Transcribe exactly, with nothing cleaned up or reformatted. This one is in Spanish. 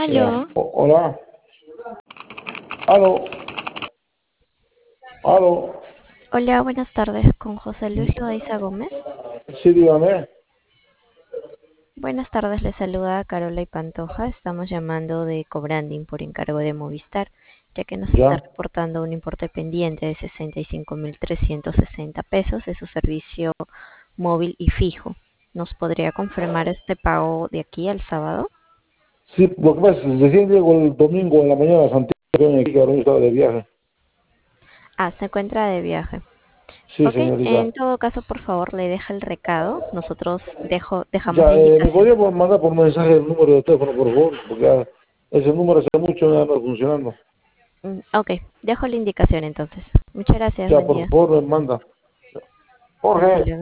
Ya. Aló, O- hola. Aló. Aló. hola, buenas tardes, con José Luis Loaiza Gómez. Sí, dígame. Buenas tardes, le saluda Carola y Pantoja. Estamos llamando de Cobranding por encargo de Movistar, ya que nos está Ya. reportando un importe pendiente de sesenta y cinco mil trescientos sesenta pesos de su servicio móvil y fijo. ¿Nos podría confirmar este pago de aquí al sábado? Sí, lo que pasa es que recién llego el domingo en la mañana a Santiago, que ahora mismo estaba de viaje. Ah, se encuentra de viaje. Sí, Ok, señorita. en todo caso, por favor, le deja el recado. Nosotros dejo, dejamos la Ya, eh, ¿me indicación. podría por- mandar por mensaje el número de teléfono, por favor? Porque ya ese número hace mucho no anda funcionando. Mm, Ok, dejo la indicación entonces. Muchas gracias, Ya, buen por día. favor, me manda. Hasta Jorge. luego.